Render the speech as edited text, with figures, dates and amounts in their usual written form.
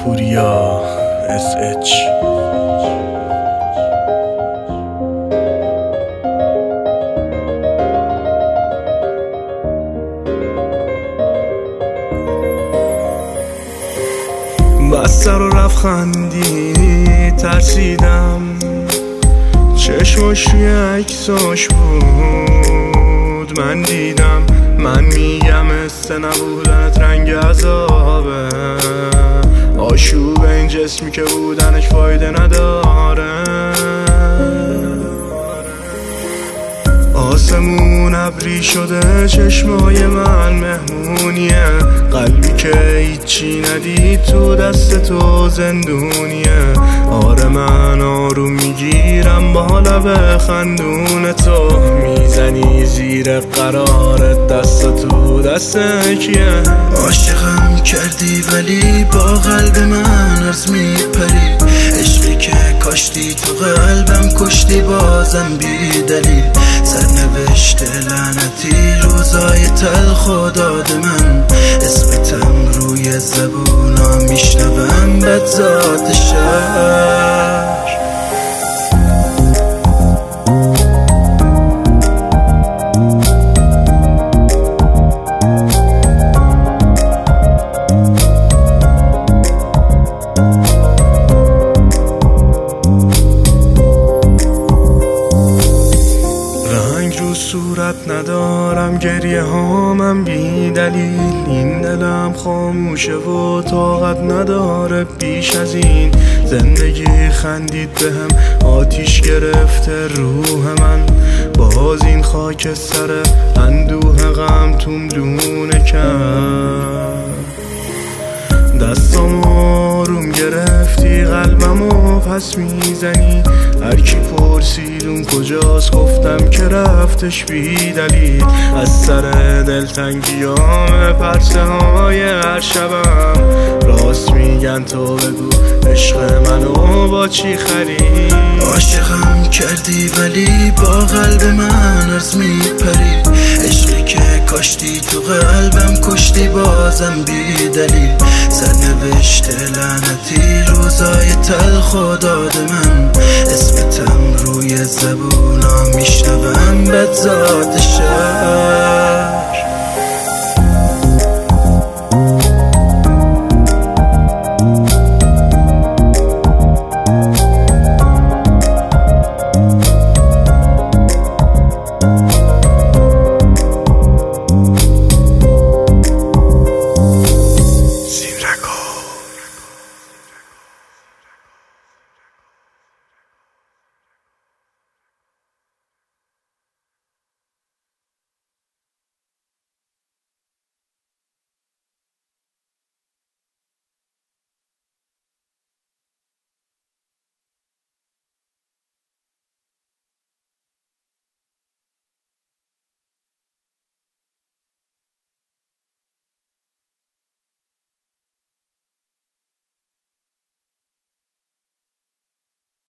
پوریا SH. بستر و رفت خندی ترسیدم، چشماش روی عکساش بود من دیدم. من میگم مثل نبودنت رنگ عذابه، آشوب این جسمی که بودنش فایده نداره. آسمون ابری شده، چشمای من مهمونیه، قلبی که هیچی ندید تو دست تو زندونیه. آره من آروم میگیرم با لب خندون تو، میزنی زیر قرارت دست تو دست کیه. عاشقم کردی ولی با قلب من از میپری، عشقی که کاشتی تو قلبم کشتی بازم بی دلیل. سرنوشت لعنتی روزای تلخ داد من، اسمتم روی زبونا میشنوم بدزاد شهر. صورت ندارم، گریه هامم بی دلیل، این دلم خاموشه و طاقت نداره بیش از این. زندگی خندید بهم، آتیش گرفته روح من، باز این خاک سر اندوه غم توم لونه کرد. دستم آروم گرفتی قلبمو پس میزنی، هرکی پرسید اون کجاست گفتم که رفتش بی دلیل. از سر دلتنگیام پرسه های هر شبم، راست میگن تو بگو عشق منو با چی خرید. عاشقم کردی ولی با قلب من از میپری، عشقی که کاشتی تو قلبم کشتی بازم بی دلیل. سرنوشت لعنتی روزای تلخ داد من، اسمتم روی زبونا میشنوم بدزاد شهر.